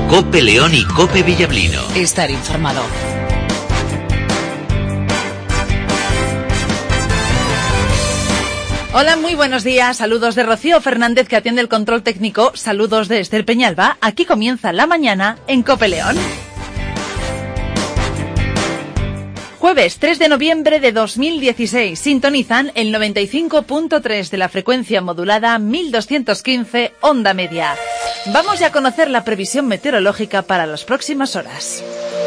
Cope León y Cope Villablino. Estar informado. Hola, muy buenos días. Saludos de Rocío Fernández, que atiende el control técnico. Saludos de Esther Peñalba. Aquí comienza la mañana en Cope León. Jueves 3 de noviembre de 2016. Sintonizan el 95.3 de la frecuencia modulada 1215 onda media. Vamos ya a conocer la previsión meteorológica para las próximas horas.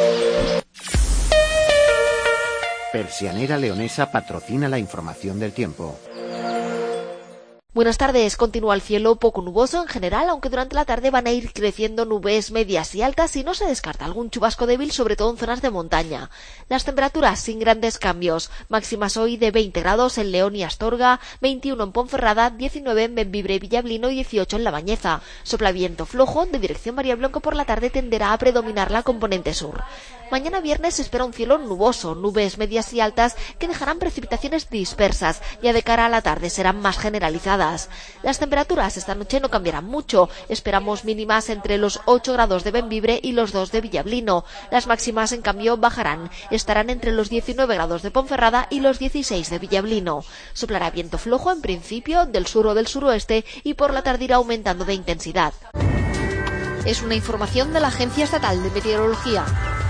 Persianera Leonesa patrocina la información del tiempo. Buenas tardes. Continúa el cielo poco nuboso en general, aunque durante la tarde van a ir creciendo nubes medias y altas y no se descarta algún chubasco débil, sobre todo en zonas de montaña. Las temperaturas sin grandes cambios. Máximas hoy de 20 grados en León y Astorga, 21 en Ponferrada, 19 en Bembibre y Villablino y 18 en La Bañeza. Sopla viento flojo de dirección variable, aunque por la tarde tenderá a predominar la componente sur. Mañana viernes se espera un cielo nuboso, nubes medias y altas que dejarán precipitaciones dispersas. Ya de cara a la tarde serán más generalizadas. Las temperaturas esta noche no cambiarán mucho. Esperamos mínimas entre los 8 grados de Bembibre y los 2 de Villablino. Las máximas, en cambio, bajarán. Estarán entre los 19 grados de Ponferrada y los 16 de Villablino. Soplará viento flojo en principio del sur o del suroeste y por la tarde irá aumentando de intensidad. Es una información de la Agencia Estatal de Meteorología.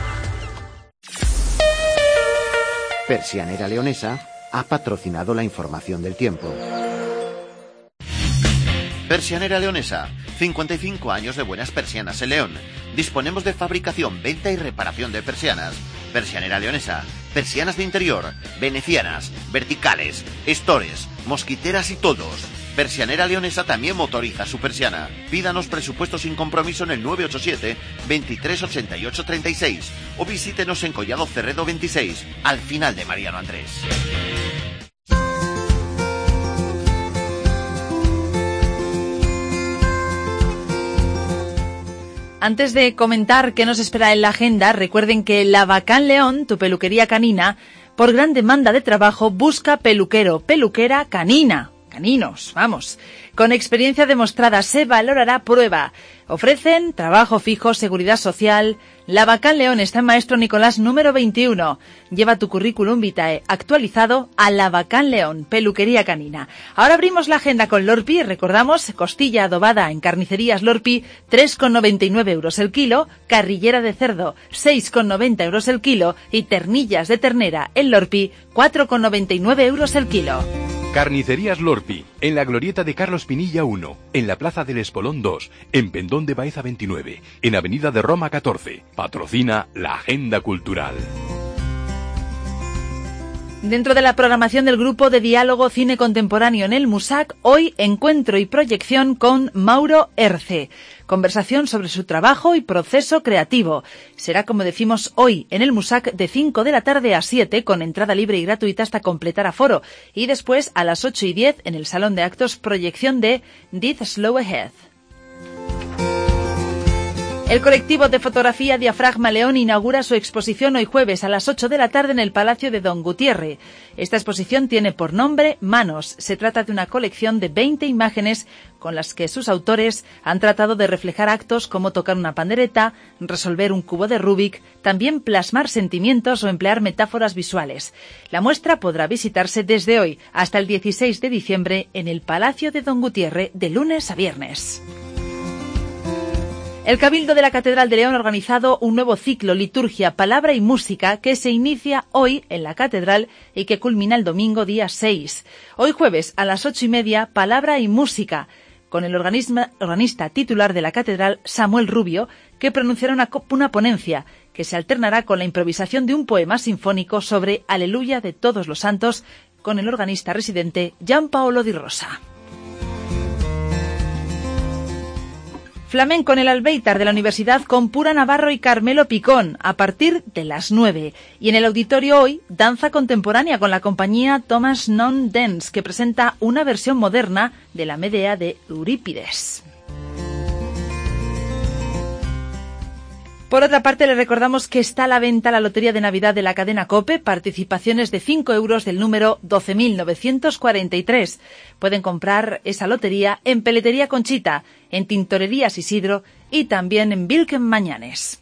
Persianera Leonesa ha patrocinado la información del tiempo. Persianera Leonesa, 55 años de buenas persianas en León. Disponemos de fabricación, venta y reparación de persianas. Persianera Leonesa, persianas de interior, venecianas, verticales, estores, mosquiteras y toldos. Persianera Leonesa también motoriza su persiana. Pídanos presupuesto sin compromiso en el 987 23 88 36 o visítenos en Collado Cerredo 26, al final de Mariano Andrés. Antes de comentar qué nos espera en la agenda, recuerden que Lavacán León, tu peluquería canina, por gran demanda de trabajo, busca peluquera canina. Caninos, vamos. Con experiencia demostrada, se valorará prueba. Ofrecen trabajo fijo, seguridad social. Lavacán León está en Maestro Nicolás número 21. Lleva tu currículum vitae actualizado a Lavacán León, peluquería canina. Ahora abrimos la agenda con Lorpi. Recordamos, costilla adobada en Carnicerías Lorpi, 3,99 euros el kilo. Carrillera de cerdo, 6,90 euros el kilo. Y ternillas de ternera en Lorpi, 4,99 euros el kilo. Carnicerías Lorpi, en la glorieta de Carlos Pinilla 1, en la Plaza del Espolón 2, en Pendón de Baeza 29, en Avenida de Roma 14. Patrocina la Agenda Cultural. Dentro de la programación del Grupo de Diálogo Cine Contemporáneo en el MUSAC, hoy encuentro y proyección con Mauro Erce. Conversación sobre su trabajo y proceso creativo. Será, como decimos, hoy en el MUSAC de 5 de la tarde a 7, con entrada libre y gratuita hasta completar aforo. Y después, a las 8 y 10, en el Salón de Actos, proyección de Did Slow Ahead. El colectivo de fotografía Diafragma León inaugura su exposición hoy jueves a las 8 de la tarde en el Palacio de Don Gutiérrez. Esta exposición tiene por nombre Manos. Se trata de una colección de 20 imágenes con las que sus autores han tratado de reflejar actos como tocar una pandereta, resolver un cubo de Rubik, también plasmar sentimientos o emplear metáforas visuales. La muestra podrá visitarse desde hoy hasta el 16 de diciembre en el Palacio de Don Gutiérrez de lunes a viernes. El Cabildo de la Catedral de León ha organizado un nuevo ciclo Liturgia, Palabra y Música que se inicia hoy en la Catedral y que culmina el domingo día 6. Hoy jueves a las 8:30, Palabra y Música, con el organista titular de la Catedral, Samuel Rubio, que pronunciará una ponencia que se alternará con la improvisación de un poema sinfónico sobre Aleluya de todos los santos con el organista residente Gianpaolo Di Rosa. Flamenco en el Albéitar de la Universidad con Pura Navarro y Carmelo Picón a partir de las 9. Y en el auditorio hoy, danza contemporánea con la compañía Thomas Non Dance, que presenta una versión moderna de la Medea de Eurípides. Por otra parte, les recordamos que está a la venta la Lotería de Navidad de la cadena COPE, participaciones de 5 euros del número 12.943. Pueden comprar esa lotería en Peletería Conchita, en Tintorerías Isidro y también en Vilken Mañanes.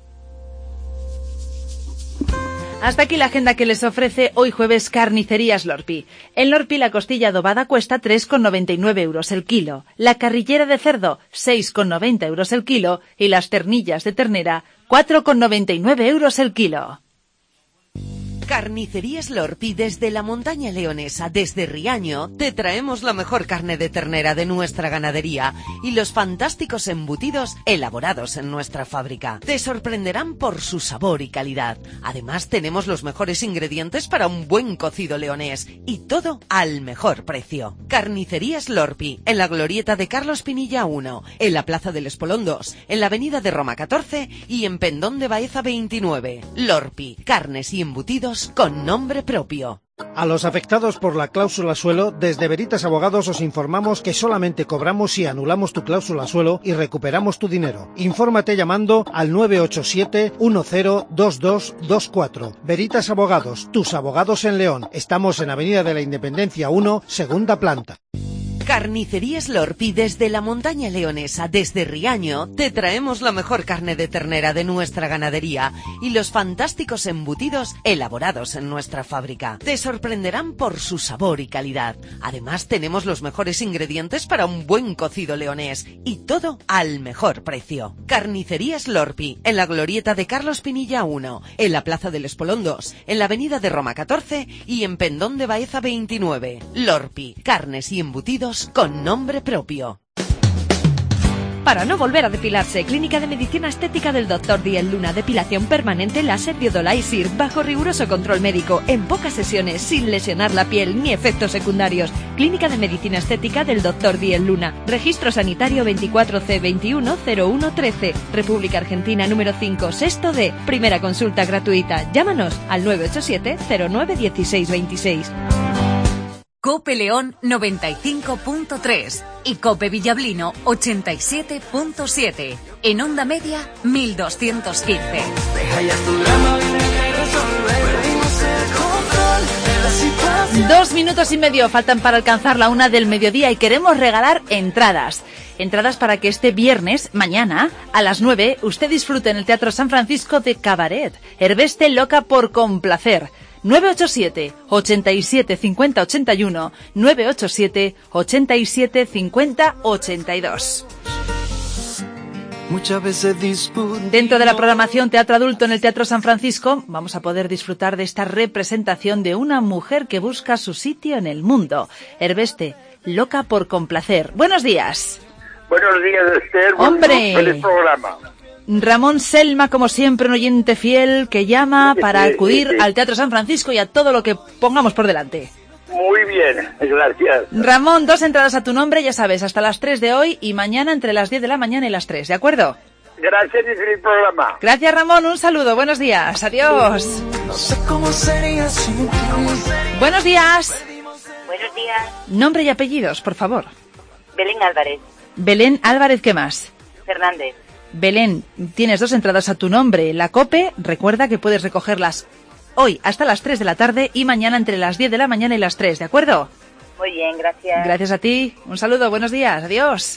Hasta aquí la agenda que les ofrece hoy jueves Carnicerías Lorpi. En Lorpi la costilla adobada cuesta 3,99 euros el kilo, la carrillera de cerdo 6,90 euros el kilo y las ternillas de ternera 4,99 euros el kilo. Carnicerías Lorpi, desde la montaña leonesa, desde Riaño, te traemos la mejor carne de ternera de nuestra ganadería y los fantásticos embutidos elaborados en nuestra fábrica. Te sorprenderán por su sabor y calidad. Además, tenemos los mejores ingredientes para un buen cocido leonés y todo al mejor precio. Carnicerías Lorpi, en la glorieta de Carlos Pinilla 1, en la Plaza del Espolón 2, en la Avenida de Roma 14 y en Pendón de Baeza 29. Lorpi, carnes y embutidos con nombre propio. A los afectados por la cláusula suelo, desde Veritas Abogados os informamos que solamente cobramos si anulamos tu cláusula suelo y recuperamos tu dinero. Infórmate llamando al 987-102224. Veritas Abogados, tus abogados en León. Estamos en Avenida de la Independencia 1, segunda planta. Carnicerías Lorpi, desde la montaña leonesa, desde Riaño, te traemos la mejor carne de ternera de nuestra ganadería y los fantásticos embutidos elaborados en nuestra fábrica. Te sorprenderán por su sabor y calidad. Además, tenemos los mejores ingredientes para un buen cocido leonés y todo al mejor precio. Carnicerías Lorpi, en la glorieta de Carlos Pinilla 1, en la Plaza del Espolón 2, en la Avenida de Roma 14 y en Pendón de Baeza 29. Lorpi, carnes y embutidos con nombre propio. Para no volver a depilarse, Clínica de Medicina Estética del Dr. Diel Luna, depilación permanente láser Biodolaisir, bajo riguroso control médico, en pocas sesiones, sin lesionar la piel ni efectos secundarios. Clínica de Medicina Estética del Dr. Diel Luna, registro sanitario 24C210113, República Argentina número 5, sexto D, primera consulta gratuita. Llámanos al 987 09 16 26. Cope León 95.3 y Cope Villablino 87.7. En onda media 1215. Dos minutos y medio faltan para alcanzar la 1 del mediodía y queremos regalar entradas. Entradas para que este viernes, mañana, a las 9, usted disfrute en el Teatro San Francisco de Cabaret. Herbeste loca por complacer. 987 87 50 81, 987 87 50 82. Muchas veces dentro de la programación Teatro Adulto en el Teatro San Francisco vamos a poder disfrutar de esta representación de una mujer que busca su sitio en el mundo. Herbeste, loca por complacer. Buenos días. Buenos días, Esther. ¡Hombre! Feliz programa. Ramón Selma, como siempre, un oyente fiel que llama para acudir al Teatro San Francisco y a todo lo que pongamos por delante. Muy bien, gracias. Ramón, 2 entradas a tu nombre, ya sabes, hasta las 3 de hoy y mañana entre las 10 de la mañana y las 3, ¿de acuerdo? Gracias y feliz programa. Gracias, Ramón, un saludo, buenos días, adiós. No sé cómo sería sin ti. Buenos días. Buenos días. Nombre y apellidos, por favor. Belén Álvarez. Belén Álvarez, ¿qué más? Fernández. Belén, tienes 2 entradas a tu nombre. La COPE, recuerda que puedes recogerlas hoy hasta las 3 de la tarde y mañana entre las 10 de la mañana y las 3, ¿de acuerdo? Muy bien, gracias. Gracias a ti. Un saludo, buenos días, adiós.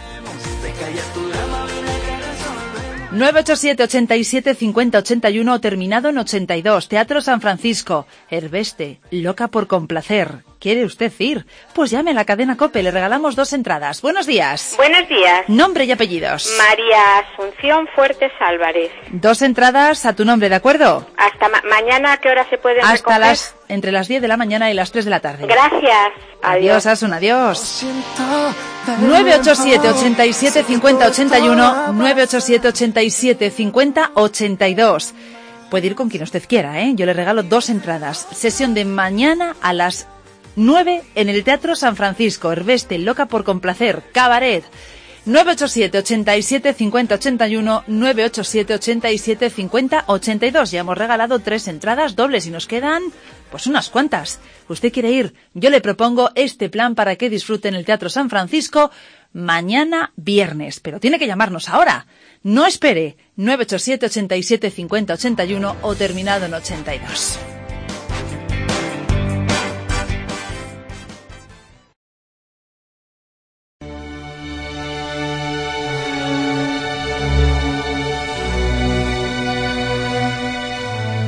987 87 50 81 terminado en 82. Teatro San Francisco. Herbeste, loca por complacer. ¿Quiere usted ir? Pues llame a la cadena COPE, le regalamos 2 entradas. Buenos días. Buenos días. Nombre y apellidos. María Asunción Fuertes Álvarez. 2 entradas a tu nombre, ¿de acuerdo? Hasta mañana, ¿a qué hora se pueden recoger? Entre las 10 de la mañana y las 3 de la tarde. Gracias. Adiós, Asun, adiós. 987 87 50 81, 987 87 50 82. Puede ir con quien usted quiera, ¿eh? Yo le regalo 2 entradas. Sesión de mañana a las 9 en el Teatro San Francisco. Herbeste, loca por complacer. Cabaret. 987 87 50 81, 987 87 50 82. Ya hemos regalado 3 entradas dobles y nos quedan pues unas cuantas. ¿Usted quiere ir? Yo le propongo este plan para que disfrute en el Teatro San Francisco mañana viernes. Pero tiene que llamarnos ahora. No espere. 987 87 50 81 o terminado en 82.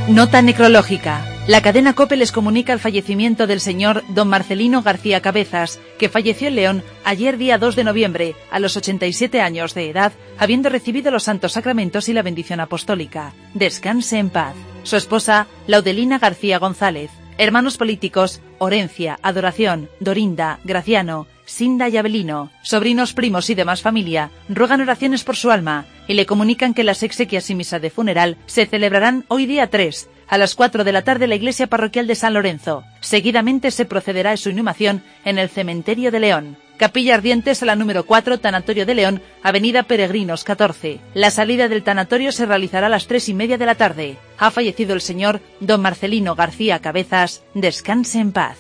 Nota necrológica. La cadena COPE les comunica el fallecimiento del señor don Marcelino García Cabezas, que falleció en León ayer día 2 de noviembre, a los 87 años de edad, habiendo recibido los santos sacramentos y la bendición apostólica. Descanse en paz. Su esposa, Laudelina García González. Hermanos políticos, Orencia, Adoración, Dorinda, Graciano, Sinda y Abelino, sobrinos, primos y demás familia, ruegan oraciones por su alma y le comunican que las exequias y misa de funeral se celebrarán hoy día 3, a las 4 de la tarde en la iglesia parroquial de San Lorenzo. Seguidamente se procederá a su inhumación en el cementerio de León. Capilla Ardientes a la número 4, Tanatorio de León, Avenida Peregrinos 14. La salida del tanatorio se realizará a las 3:30 de la tarde. Ha fallecido el señor don Marcelino García Cabezas. Descanse en paz.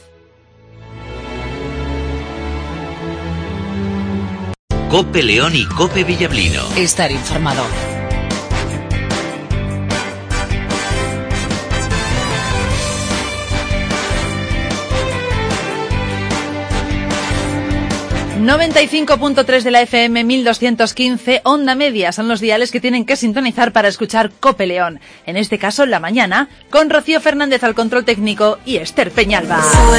COPE León y COPE Villablino. Estar informado. ...95.3 de la FM, 1215, onda media, son los diales que tienen que sintonizar para escuchar COPE León. En este caso, la mañana, con Rocío Fernández al control técnico y Esther Peñalba.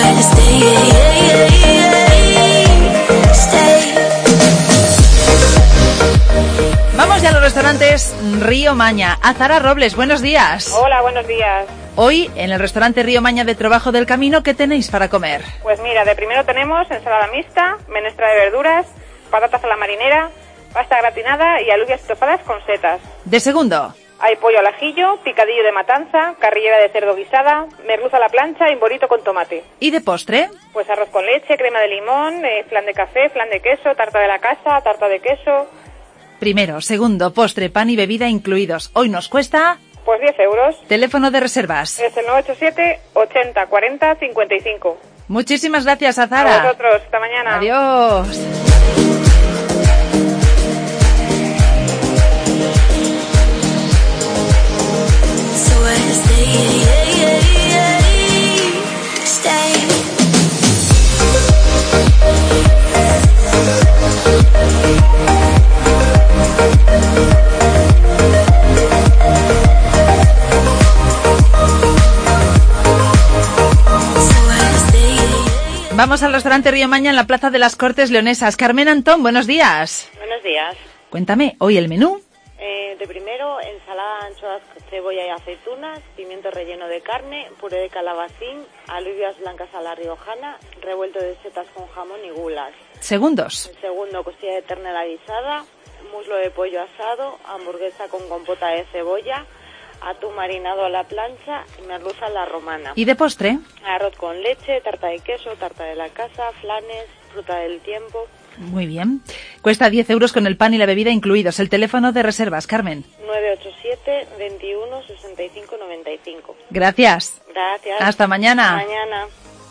Vamos ya a los restaurantes Río Maña. Azara Robles, buenos días. Hola, buenos días. Hoy, en el restaurante Río Maña de Trabajo del Camino, ¿qué tenéis para comer? Pues mira, de primero tenemos ensalada mixta, menestra de verduras, patatas a la marinera, pasta gratinada y alubias estofadas con setas. De segundo. Hay pollo al ajillo, picadillo de matanza, carrillera de cerdo guisada, merluza a la plancha y borito con tomate. ¿Y de postre? Pues arroz con leche, crema de limón, flan de café, flan de queso, tarta de la casa, tarta de queso. Primero, segundo, postre, pan y bebida incluidos. Hoy nos cuesta... Pues 10 euros. Teléfono de reservas. Es el 987 80 40 55. Muchísimas gracias, Azara. A vosotros. Hasta mañana. Adiós. Vamos al restaurante Río Maña en la Plaza de las Cortes Leonesas. Carmen Antón, buenos días. Buenos días. Cuéntame, hoy el menú. De primero, ensalada de anchoas, cebolla y aceitunas, pimiento relleno de carne, puré de calabacín, alubias blancas a la riojana, revuelto de setas con jamón y gulas. Segundos. El segundo, costilla de ternera guisada, muslo de pollo asado, hamburguesa con compota de cebolla, atún marinado a la plancha y merluza a la romana. ¿Y de postre? Arroz con leche, tarta de queso, tarta de la casa, flanes, fruta del tiempo. Muy bien. Cuesta 10 euros con el pan y la bebida incluidos. El teléfono de reservas, Carmen. 987 21 65 95. Gracias. Gracias. Hasta mañana. Hasta mañana.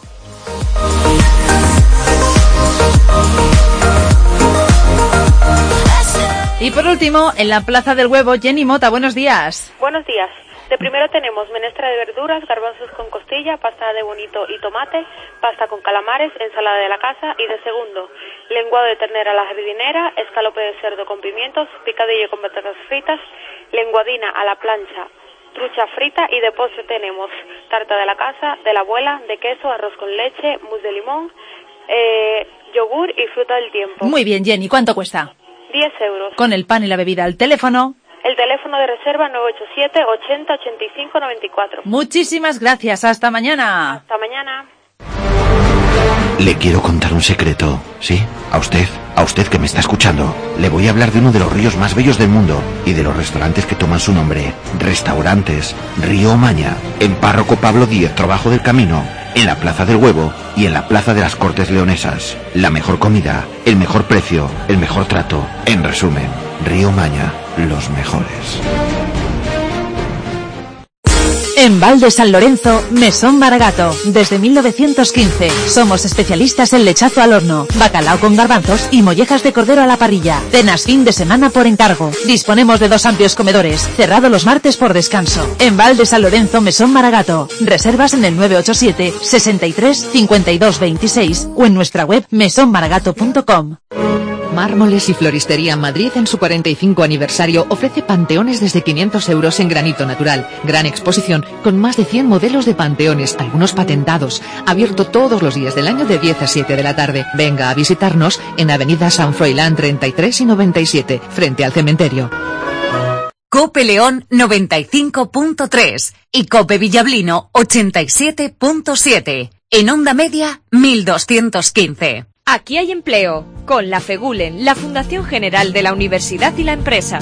Y por último, en la Plaza del Huevo, Jenny Mota, buenos días. Buenos días. De primero tenemos menestra de verduras, garbanzos con costilla, pasta de bonito y tomate, pasta con calamares, ensalada de la casa y de segundo, lenguado de ternera a la jardinera, escalope de cerdo con pimientos, picadillo con patatas fritas, lenguadina a la plancha, trucha frita y de postre tenemos tarta de la casa, de la abuela, de queso, arroz con leche, mousse de limón, yogur y fruta del tiempo. Muy bien, Jenny, ¿cuánto cuesta? 10 euros. Con el pan y la bebida, el teléfono. El teléfono de reserva 987 80 85 94. Muchísimas gracias, hasta mañana. Hasta mañana. Le quiero contar un secreto, ¿sí? A usted que me está escuchando. Le voy a hablar de uno de los ríos más bellos del mundo y de los restaurantes que toman su nombre. Restaurantes Río Maña, en Párroco Pablo Díez, Trabajo del Camino, en la Plaza del Huevo y en la Plaza de las Cortes Leonesas. La mejor comida, el mejor precio, el mejor trato. En resumen, Río Maña, los mejores. En Val de San Lorenzo, Mesón Maragato. Desde 1915, somos especialistas en lechazo al horno, bacalao con garbanzos y mollejas de cordero a la parrilla. Cenas fin de semana por encargo. Disponemos de 2 amplios comedores, cerrado los martes por descanso. En Val de San Lorenzo, Mesón Maragato. Reservas en el 987 63 52 26 o en nuestra web mesonmaragato.com. Mármoles y Floristería Madrid, en su 45 aniversario, ofrece panteones desde 500 euros en granito natural. Gran exposición con más de 100 modelos de panteones, algunos patentados. Abierto todos los días del año de 10 a 7 de la tarde. Venga a visitarnos en Avenida San Froilán 33 y 97, frente al cementerio. Cope León 95.3 y Cope Villablino 87.7. En onda media 1215. Aquí hay empleo, con la FEGULEN, la Fundación General de la Universidad y la Empresa.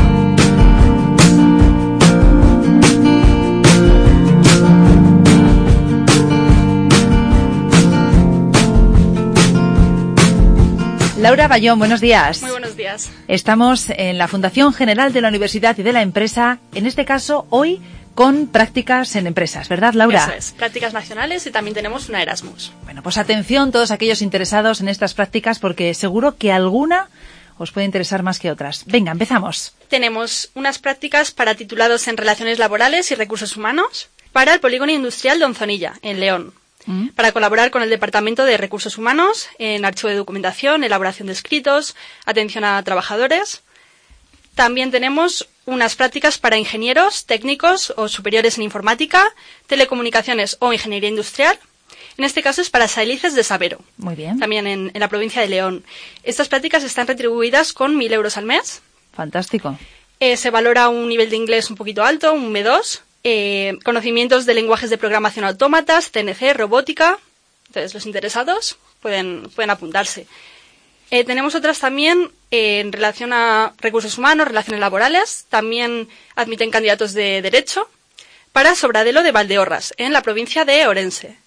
Laura Bayón, buenos días. Muy buenos días. Estamos en la Fundación General de la Universidad y de la Empresa, en este caso hoy con prácticas en empresas, ¿verdad, Laura? Eso es, prácticas nacionales y también tenemos una Erasmus. Bueno, pues atención todos aquellos interesados en estas prácticas porque seguro que alguna os puede interesar más que otras. Venga, empezamos. Tenemos unas prácticas para titulados en Relaciones Laborales y Recursos Humanos para el Polígono Industrial de Onzonilla, en León, para colaborar con el Departamento de Recursos Humanos en archivo de documentación, elaboración de escritos, atención a trabajadores. También tenemos unas prácticas para ingenieros, técnicos o superiores en informática, telecomunicaciones o ingeniería industrial. En este caso es para Saelices de Sabero. Muy bien. También en la provincia de León. Estas prácticas están retribuidas con 1.000 euros al mes. Fantástico. Se valora un nivel de inglés un poquito alto, un B2, conocimientos de lenguajes de programación autómatas, CNC, robótica. Entonces, los interesados pueden apuntarse. Tenemos otras también en relación a recursos humanos, relaciones laborales. También admiten candidatos de Derecho para Sobradelo de Valdeorras, en la provincia de Orense.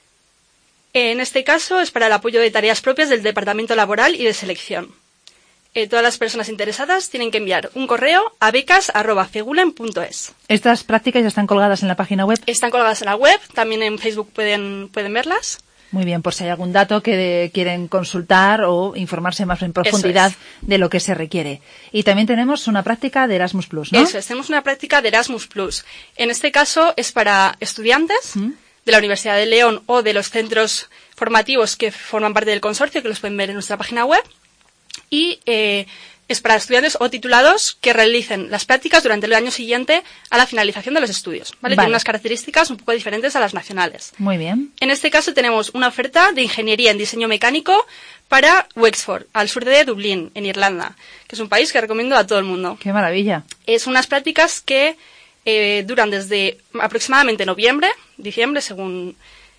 En este caso es para el apoyo de tareas propias del Departamento Laboral y de Selección. Todas las personas interesadas tienen que enviar un correo a becas@fegulen.es. ¿Estas prácticas ya están colgadas en la página web? Están colgadas en la web, también en Facebook pueden verlas. Muy bien, por si hay algún dato que quieren consultar o informarse más en profundidad de lo que se requiere. Y también tenemos una práctica de Erasmus+, ¿no? Eso es, tenemos una práctica de Erasmus+. En este caso es para estudiantes de la Universidad de León o de los centros formativos que forman parte del consorcio, que los pueden ver en nuestra página web. Y es para estudiantes o titulados que realicen las prácticas durante el año siguiente a la finalización de los estudios. ¿Vale? Tiene unas características un poco diferentes a las nacionales. Muy bien. En este caso tenemos una oferta de ingeniería en diseño mecánico para Wexford, al sur de Dublín, en Irlanda, que es un país que recomiendo a todo el mundo. ¡Qué maravilla! Es unas prácticas que duran desde aproximadamente noviembre, diciembre, según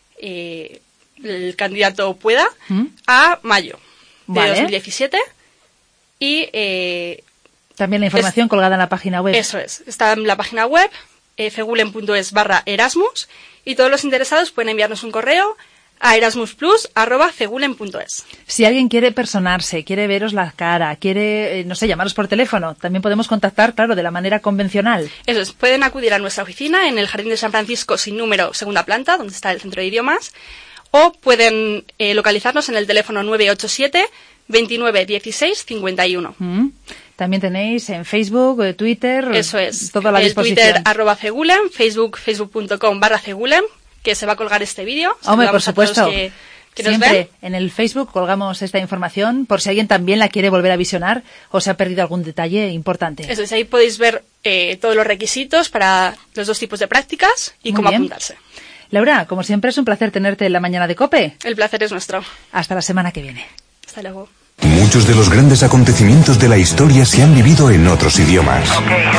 el candidato pueda, a mayo de 2017. Y también la información colgada en la página web. Eso es, está en la página web fegulen.es/Erasmus y todos los interesados pueden enviarnos un correo a erasmusplus@fegulen.es. Si alguien quiere personarse, quiere veros la cara, quiere, no sé, llamaros por teléfono, también podemos contactar, claro, de la manera convencional. Eso es, pueden acudir a nuestra oficina en el Jardín de San Francisco sin número, segunda planta, donde está el Centro de Idiomas, o pueden localizarnos en el teléfono 987 29 16 51. También tenéis en Facebook, Twitter, eso es, toda la disposición. Twitter @fegulen, facebook.com/fegulen, que se va a colgar este vídeo. Hombre, por supuesto. Que siempre en el Facebook colgamos esta información por si alguien también la quiere volver a visionar o se ha perdido algún detalle importante. Eso es, ahí podéis ver todos los requisitos para los dos tipos de prácticas y cómo apuntarse. Laura, como siempre es un placer tenerte en la mañana de COPE. El placer es nuestro. Hasta la semana que viene. Hasta luego. Muchos de los grandes acontecimientos de la historia se han vivido en otros idiomas.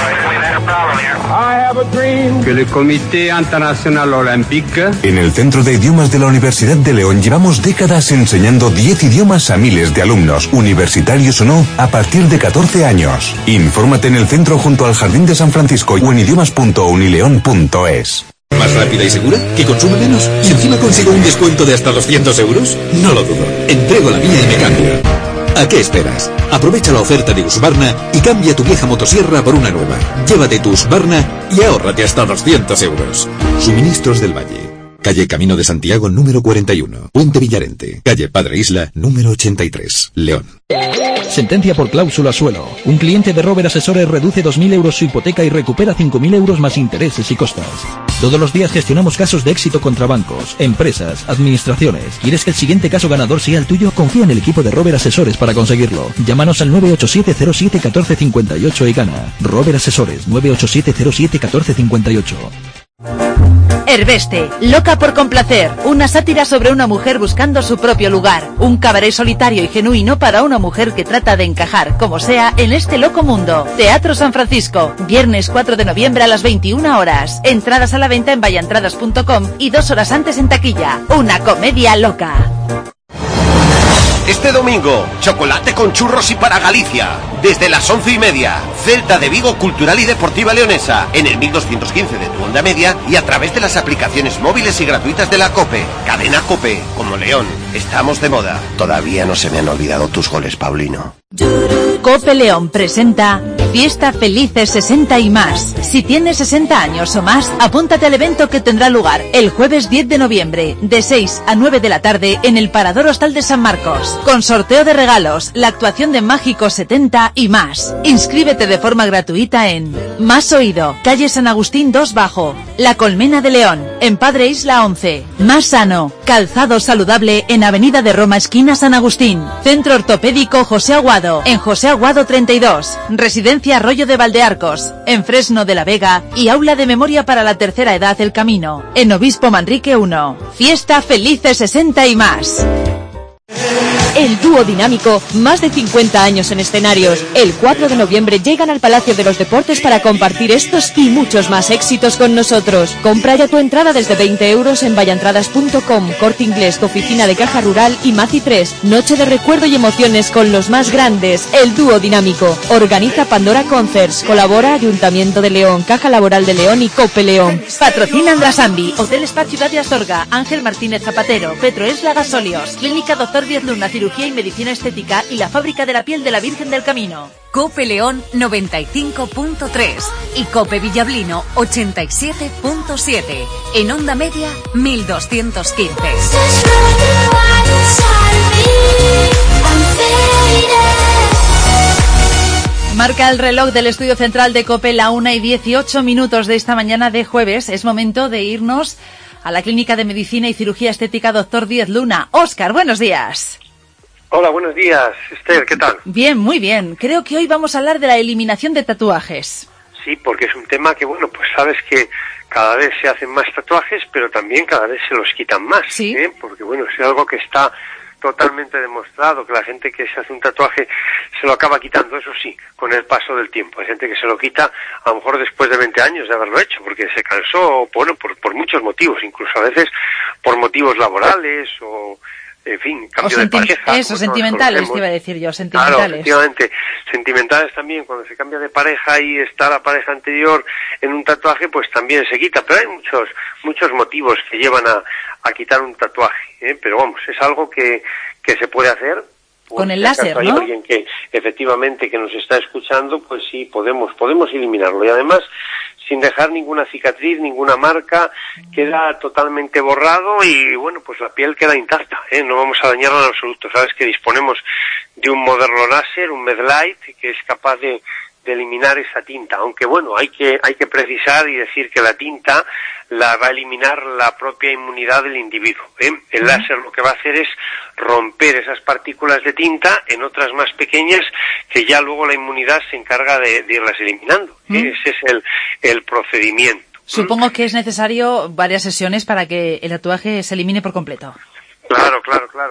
Que el Comité Internacional Olympique. En el Centro de Idiomas de la Universidad de León llevamos décadas enseñando 10 idiomas a miles de alumnos, universitarios o no, a partir de 14 años. Infórmate en el centro junto al Jardín de San Francisco o en idiomas.unileon.es. ¿Más rápida y segura? ¿Que consume menos? ¿Y encima consigo un descuento de hasta 200 euros? No lo dudo. Entrego la mía y me cambio. ¿A qué esperas? Aprovecha la oferta de Husqvarna y cambia tu vieja motosierra por una nueva. Llévate tu Husqvarna y ahórrate hasta 200 euros. Suministros del Valle. Calle Camino de Santiago número 41. Puente Villarente. Calle Padre Isla número 83. León. Sentencia por cláusula suelo. Un cliente de Robert Asesores reduce 2.000 euros su hipoteca y recupera 5.000 euros más intereses y costas. Todos los días gestionamos casos de éxito contra bancos, empresas, administraciones. ¿Quieres que el siguiente caso ganador sea el tuyo? Confía en el equipo de Rober Asesores para conseguirlo. Llámanos al 987-07-1458 y gana. Rober Asesores, 987-07-1458. Herbeste, loca por complacer, una sátira sobre una mujer buscando su propio lugar, un cabaret solitario y genuino para una mujer que trata de encajar, como sea, en este loco mundo. Teatro San Francisco, viernes 4 de noviembre a las 21 horas. Entradas a la venta en vallaentradas.com y 2 horas antes en taquilla. Una comedia loca. Este domingo, chocolate con churros y para Galicia. Desde las 11:30, Celta de Vigo Cultural y Deportiva Leonesa, en el 1215 de tu onda media y a través de las aplicaciones móviles y gratuitas de la COPE. Cadena COPE, como León, estamos de moda. Todavía no se me han olvidado tus goles, Paulino. Cope León presenta Fiesta Felices 60 y más. Si tienes 60 años o más, apúntate al evento que tendrá lugar el jueves 10 de noviembre, de 6 a 9 de la tarde, en el Parador Hostal de San Marcos. Con sorteo de regalos, la actuación de Mágico 70 y más. Inscríbete de forma gratuita en Más Oído, calle San Agustín 2 Bajo, La Colmena de León, en Padre Isla 11. Más Sano, calzado saludable en Avenida de Roma, esquina San Agustín. Centro Ortopédico José Aguado, en José Aguado 32. Residencia Arroyo de Valdearcos, en Fresno de la Vega, y Aula de Memoria para la Tercera Edad El Camino, en Obispo Manrique 1. Fiesta Felices 60 y más. El dúo dinámico, más de 50 años en escenarios. El 4 de noviembre llegan al Palacio de los Deportes para compartir estos y muchos más éxitos con nosotros. Compra ya tu entrada desde 20 euros en vallaentradas.com, Corte Inglés, tu oficina de Caja Rural y Maci 3. Noche de recuerdo y emociones con los más grandes. El dúo dinámico. Organiza Pandora Concerts. Colabora Ayuntamiento de León, Caja Laboral de León y Cope León. Patrocinan Drasambi, Hotel Spa Ciudad de Astorga, Ángel Martínez Zapatero, Petroesla Gasóleos, Clínica Dr. Diez Luna, Cirugía y Medicina Estética y la Fábrica de la Piel de la Virgen del Camino. Cope León 95.3 y Cope Villablino 87.7. En onda media 1215. Marca el reloj del estudio central de Cope la 1:18 de esta mañana de jueves. Es momento de irnos a la Clínica de Medicina y Cirugía Estética Dr. Diez Luna. Óscar, buenos días. Hola, buenos días, Esther, ¿qué tal? Bien, muy bien. Creo que hoy vamos a hablar de la eliminación de tatuajes. Sí, porque es un tema que, bueno, pues sabes que cada vez se hacen más tatuajes, pero también cada vez se los quitan más. Sí. Porque, bueno, es algo que está totalmente demostrado, que la gente que se hace un tatuaje se lo acaba quitando, eso sí, con el paso del tiempo. Hay gente que se lo quita a lo mejor después de 20 años de haberlo hecho, porque se cansó, bueno, por muchos motivos, incluso a veces por motivos laborales o, en fin, cambio de pareja. Eso, sentimentales, te iba a decir yo, sentimentales. Claro, efectivamente, sentimentales también, cuando se cambia de pareja y está la pareja anterior en un tatuaje, pues también se quita, pero hay muchos motivos que llevan a quitar un tatuaje, pero vamos, es algo que se puede hacer. Con el láser, ¿no? Hay alguien que efectivamente que nos está escuchando, pues sí, podemos eliminarlo, y además sin dejar ninguna cicatriz, ninguna marca, queda totalmente borrado y, bueno, pues la piel queda intacta, no vamos a dañarla en absoluto. Sabes que disponemos de un moderno láser, un Medlight, que es capaz de eliminar esa tinta, aunque bueno, hay que precisar y decir que la tinta la va a eliminar la propia inmunidad del individuo. El láser lo que va a hacer es romper esas partículas de tinta en otras más pequeñas que ya luego la inmunidad se encarga de irlas eliminando. Ese es el procedimiento. Supongo que es necesario varias sesiones para que el tatuaje se elimine por completo. Claro.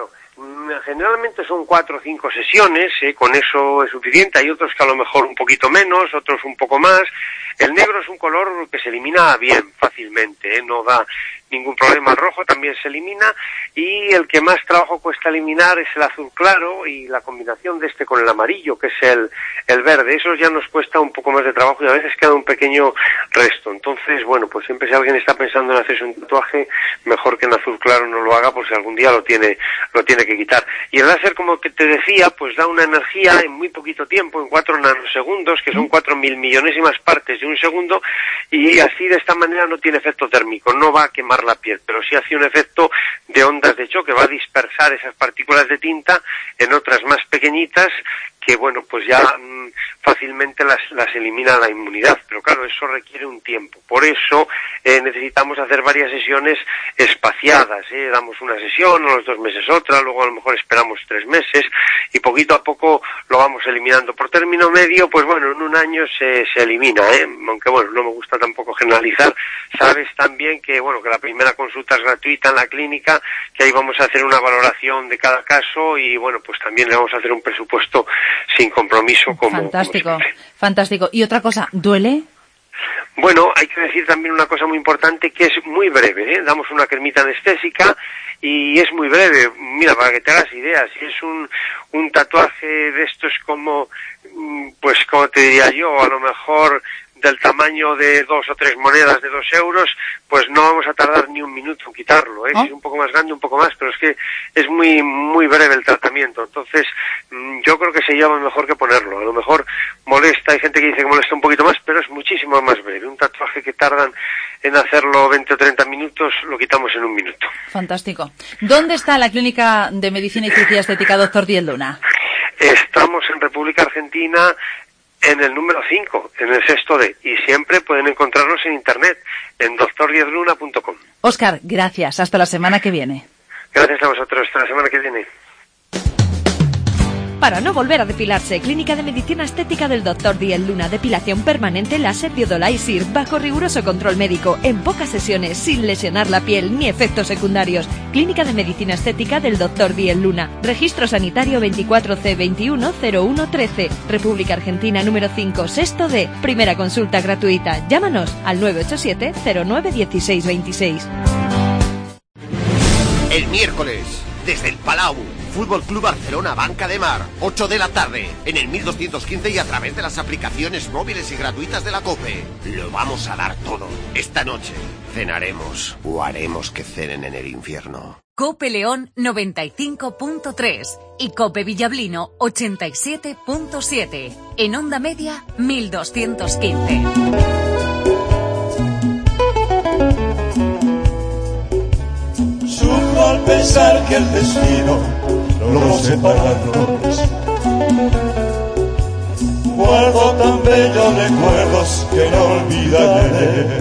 Generalmente son 4 o 5 sesiones, con eso es suficiente. Hay otros que a lo mejor un poquito menos, otros un poco más. El negro es un color que se elimina bien, fácilmente, no da ningún problema. El rojo también se elimina, y el que más trabajo cuesta eliminar es el azul claro, y la combinación de este con el amarillo, que es el verde. Eso ya nos cuesta un poco más de trabajo y a veces queda un pequeño resto. Entonces, bueno, pues siempre si alguien está pensando en hacerse un tatuaje, mejor que en azul claro no lo haga, por si algún día lo tiene que quitar. Y el láser, como que te decía, pues da una energía en muy poquito tiempo, en 4 nanosegundos, que son 4.000 millonésimas partes de un segundo, y así de esta manera no tiene efecto térmico, no va a quemar la piel, pero sí hace un efecto de ondas de choque, va a dispersar esas partículas de tinta en otras más pequeñitas que bueno, pues ya fácilmente las elimina la inmunidad, pero claro, eso requiere un tiempo. Por eso necesitamos hacer varias sesiones espaciadas, damos una sesión, a los 2 meses otra, luego a lo mejor esperamos 3 meses y poquito a poco lo vamos eliminando. Por término medio, pues bueno, en un año se elimina, aunque bueno, no me gusta tampoco generalizar. Sabes también que bueno, que la primera consulta es gratuita en la clínica, que ahí vamos a hacer una valoración de cada caso y bueno, pues también le vamos a hacer un presupuesto sin compromiso como fantástico, fantástico. Y otra cosa, ¿duele? Bueno, hay que decir también una cosa muy importante, que es muy breve, damos una cremita anestésica y es muy breve. Mira, para que te hagas ideas, si es un tatuaje de estos como, pues como te diría yo, a lo mejor del tamaño de 2 o 3 monedas de 2 euros, pues no vamos a tardar ni un minuto en quitarlo, Si es un poco más grande, un poco más, pero es que es muy muy breve el tratamiento. Entonces, yo creo que se lleva mejor que ponerlo. A lo mejor molesta, hay gente que dice que molesta un poquito más, pero es muchísimo más breve. Un tatuaje que tardan en hacerlo 20 o 30 minutos, lo quitamos en un minuto. Fantástico. ¿Dónde está la Clínica de Medicina y Cirugía Estética Dr. Díez Luna? Estamos en República Argentina, en el número 5, en el 6D, y siempre pueden encontrarnos en internet, en drdiezluna.com. Óscar, gracias. Hasta la semana que viene. Gracias a vosotros. Hasta la semana que viene. Para no volver a depilarse, Clínica de Medicina Estética del Dr. Díez Luna, depilación permanente láser Biodolaisir, bajo riguroso control médico, en pocas sesiones, sin lesionar la piel ni efectos secundarios. Clínica de Medicina Estética del Dr. Díez Luna, registro sanitario 24C210113, República Argentina número 5, 6D, primera consulta gratuita. Llámanos al 987 09 16 26. El miércoles, desde el Palau, Fútbol Club Barcelona Banca de Mar, 8 de la tarde, en el 1215 y a través de las aplicaciones móviles y gratuitas de la COPE. Lo vamos a dar todo. Esta noche cenaremos o haremos que cenen en el infierno. Cope León 95.3 y Cope Villablino 87.7. En onda media 1215. Sufro al pensar que el destino nos separarnos. Guardo tan bellos recuerdos que no olvidaré.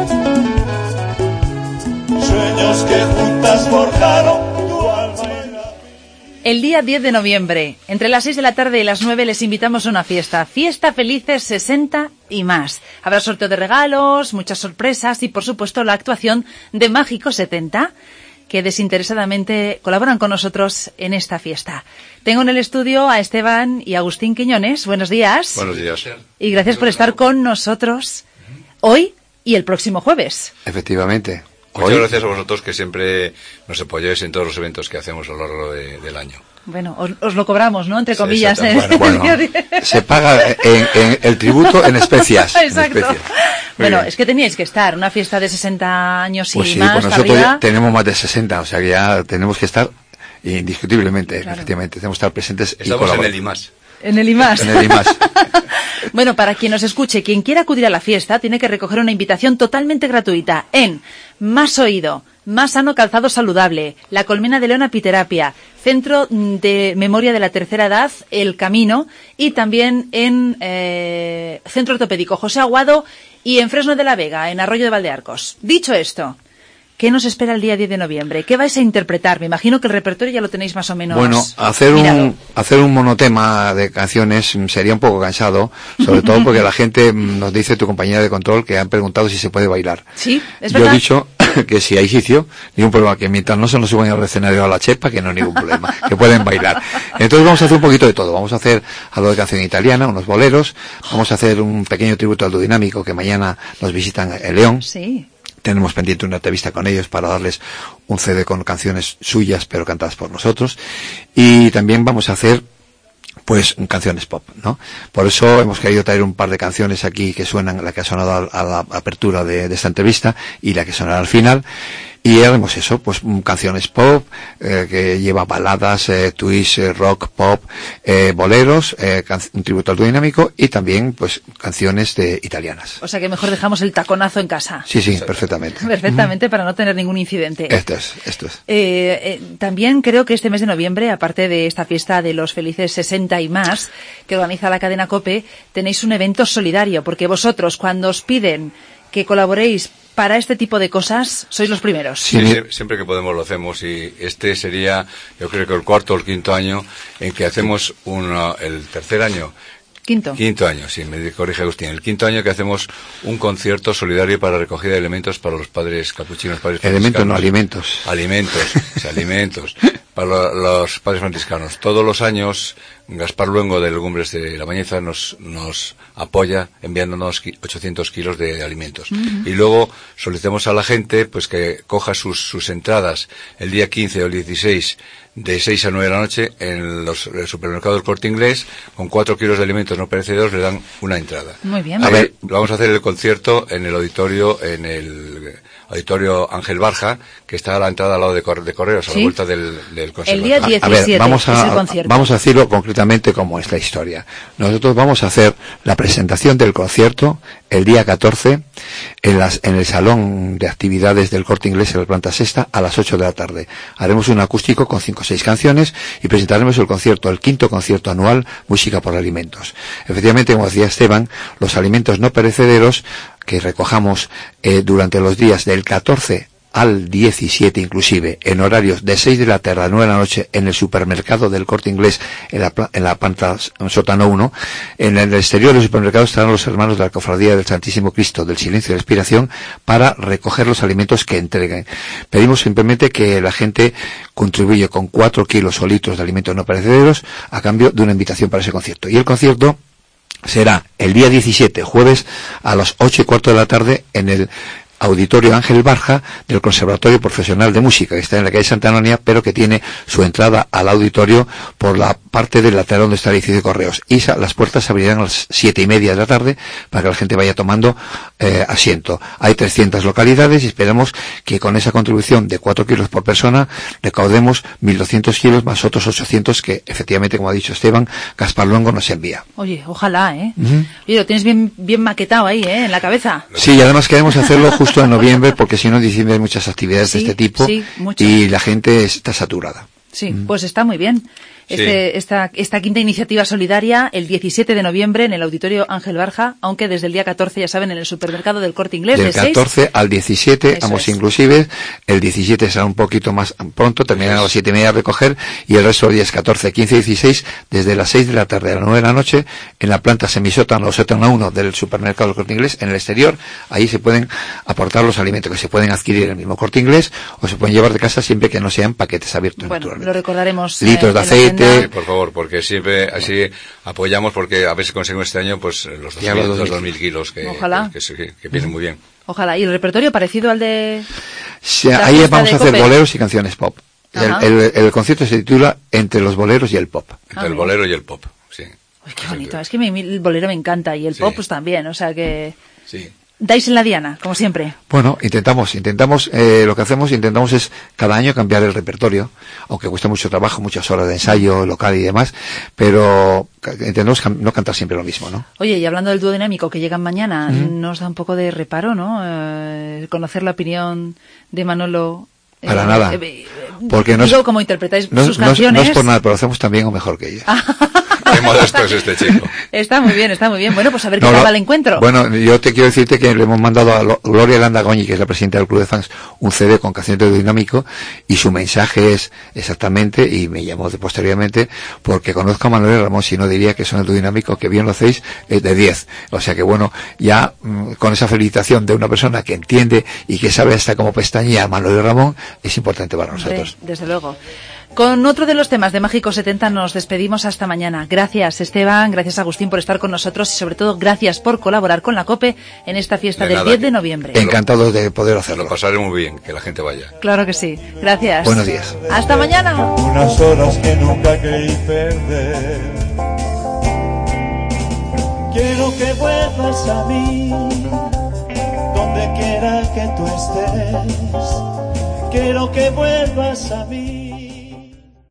Sueños que juntas forjaron tu alma y la... El día 10 de noviembre, entre las 6 de la tarde y las 9, les invitamos a una fiesta. Fiesta Felices 60 y más. Habrá sorteo de regalos, muchas sorpresas y, por supuesto, la actuación de Mágico 70, que desinteresadamente colaboran con nosotros en esta fiesta. Tengo en el estudio a Esteban y Agustín Quiñones. Buenos días. Buenos días. Y gracias por estar con nosotros hoy y el próximo jueves. Efectivamente. Muchas gracias a vosotros, que siempre nos apoyáis en todos los eventos que hacemos a lo largo del año. Bueno, os lo cobramos, ¿no? Entre comillas. Bueno, se paga en el tributo en especias. Exacto. En especias. Bueno, bien. es que teníais que estar, una fiesta de 60 años y pues sí, más. Pues nosotros arriba. ya tenemos más de 60, o sea que ya tenemos que estar indiscutiblemente, claro. Efectivamente, tenemos que estar presentes. Estamos en el IMAS. En el IMAS. En el IMAS. Bueno, para quien nos escuche, quien quiera acudir a la fiesta, tiene que recoger una invitación totalmente gratuita en Más Oído, Más Sano Calzado Saludable, La Colmena de León Apiterapia, Centro de Memoria de la Tercera Edad, El Camino, y también en Centro Ortopédico José Aguado y en Fresno de la Vega, en Arroyo de Valdearcos. Dicho esto, ¿qué nos espera el día 10 de noviembre? ¿Qué vais a interpretar? Me imagino que el repertorio ya lo tenéis más o menos. Bueno, hacer un monotema de canciones sería un poco cansado, sobre todo porque la gente nos dice, tu compañera de control, que han preguntado si se puede bailar. Sí, es verdad. Yo he dicho que si hay sitio, ningún problema, que mientras no se nos suban al escenario a la chepa, que no hay ningún problema, que pueden bailar. Entonces vamos a hacer un poquito de todo. Vamos a hacer algo de canción italiana, unos boleros, vamos a hacer un pequeño tributo al Duodinámico, que mañana nos visitan en León. Sí. Tenemos pendiente una entrevista con ellos para darles un CD con canciones suyas, pero cantadas por nosotros. Y también vamos a hacer, pues, canciones pop, ¿no? Por eso hemos querido traer un par de canciones aquí que suenan, la que ha sonado a la apertura de esta entrevista y la que sonará al final. y haremos eso, pues canciones pop, que lleva baladas, twist, rock, pop, boleros, un tributo al dúo dinámico y también pues canciones italianas. O sea que mejor dejamos el taconazo en casa. Sí, perfectamente. Perfectamente, para no tener ningún incidente. Esto es. También creo que este mes de noviembre, aparte de esta fiesta de los felices 60 y más, que organiza la cadena COPE, tenéis un evento solidario, porque vosotros, cuando os piden que colaboréis para este tipo de cosas, sois los primeros. Sí, siempre que podemos lo hacemos, y este sería, yo creo que el cuarto o el quinto año en que hacemos el tercer año. Quinto año, sí, me corrige Agustín. El quinto año que hacemos un concierto solidario para recogida de alimentos para los padres capuchinos, padres franciscanos. Elementos, no alimentos. Alimentos. Para los padres franciscanos. Todos los años, Gaspar Luengo de Legumbres de la Bañeza nos apoya enviándonos 800 kilos de alimentos. Y luego solicitamos a la gente pues que coja sus entradas el día 15 o el 16 de 6 a 9 de la noche en los supermercados Corte Inglés, con 4 kilos de alimentos no perecederos le dan una entrada. Muy bien. A ver, vamos a hacer el concierto en el auditorio Ángel Barja, que está a la entrada al lado de Correos, a la vuelta del conservatorio. El día 17 a ver, vamos a decirlo concretamente cómo es la historia. Nosotros vamos a hacer la presentación del concierto el día 14 en el salón de actividades del Corte Inglés en la planta sexta a las 8 de la tarde. Haremos un acústico con 5 o 6 canciones y presentaremos el concierto, el quinto concierto anual Música por Alimentos. Efectivamente, como decía Esteban, los alimentos no perecederos que recojamos durante los días del 14 al 17 inclusive, en horarios de 6 de la tarde a 9 de la noche en el supermercado del Corte Inglés, en la planta sótano 1, en el exterior del supermercado estarán los hermanos de la Cofradía del Santísimo Cristo del Silencio y la Expiración para recoger los alimentos que entreguen. Pedimos simplemente que la gente contribuya con 4 kilos o litros de alimentos no perecederos a cambio de una invitación para ese concierto. Y el concierto será el día 17, jueves, a las 8:15 de la tarde en el Auditorio Ángel Barja del Conservatorio Profesional de Música, que está en la calle Santa Anonia, pero que tiene su entrada al auditorio por la parte del lateral donde está el edificio de Correos. Y las puertas se abrirán a las 7:30 de la tarde para que la gente vaya tomando asiento. Hay 300 localidades y esperamos que con esa contribución de 4 kilos por persona recaudemos 1.200 kilos más otros 800 que efectivamente, como ha dicho Esteban, Gaspar Luengo nos envía. Oye, ojalá, Oye, lo tienes bien maquetado ahí, en la cabeza. Sí, y además queremos hacerlo justo en noviembre, porque si no en diciembre hay muchas actividades de este tipo y la gente está saturada. Sí, pues está muy bien. Esta quinta iniciativa solidaria el 17 de noviembre en el Auditorio Ángel Barja, aunque desde el día 14, ya saben, en el supermercado del Corte Inglés. Del 14 al 17, ambos inclusive. El 17 será un poquito más pronto, terminarán a las 7:30 a recoger, y el resto de días 14, 15 y 16, desde las 6 de la tarde a las 9 de la noche, en la planta semisótano o sótano 1 del supermercado del Corte Inglés, en el exterior. Ahí se pueden aportar los alimentos que se pueden adquirir en el mismo Corte Inglés o se pueden llevar de casa siempre que no sean paquetes abiertos. Bueno, lo recordaremos. Litros de aceite. Sí, por favor, porque siempre así apoyamos, porque a ver si conseguimos este año pues los 2.000 kilos que vienen muy bien. Ojalá. ¿Y el repertorio parecido al de...? Sí, ahí vamos a hacer boleros y canciones pop. El concierto se titula Entre los boleros y el pop. Entre el bolero y el pop, sí. Uy, qué bonito. Es que el bolero me encanta y el pop pues también, o sea que... Sí. Dais en la diana, como siempre. Bueno, intentamos, lo que hacemos, es cada año cambiar el repertorio, aunque cuesta mucho trabajo, muchas horas de ensayo local y demás, pero intentamos no cantar siempre lo mismo, ¿no? Oye, y hablando del dúo dinámico que llegan mañana, nos da un poco de reparo, ¿no? Conocer la opinión de Manolo. Para nada. Porque como interpretáis sus canciones. No es por nada, pero lo hacemos también o mejor que ella. Qué modesto es este chico. Está muy bien. Bueno, pues a ver qué tal va el encuentro. Bueno, yo te quiero decirte que le hemos mandado a Gloria Landa Goñi, que es la presidenta del Club de Fans, un CD con canciones de dinámico, y su mensaje es exactamente, y me llamó posteriormente, porque conozco a Manuel Ramón, si no diría que son el dinámico, que bien lo hacéis, de 10. O sea que bueno, ya con esa felicitación de una persona que entiende y que sabe hasta cómo pestañea a Manuel Ramón, es importante para nosotros. Desde luego. Con otro de los temas de Mágico 70 nos despedimos hasta mañana. Gracias, Esteban, gracias, Agustín, por estar con nosotros y sobre todo gracias por colaborar con la COPE en esta fiesta del 10 de noviembre. Encantados de poder hacerlo. Lo pasaré muy bien, que la gente vaya. Claro que sí. Gracias. Buenos días. Hasta mañana. Unas horas que nunca creí perder. Quiero que vuelvas a mí. donde quiera que tú estés, quiero que vuelvas a mí.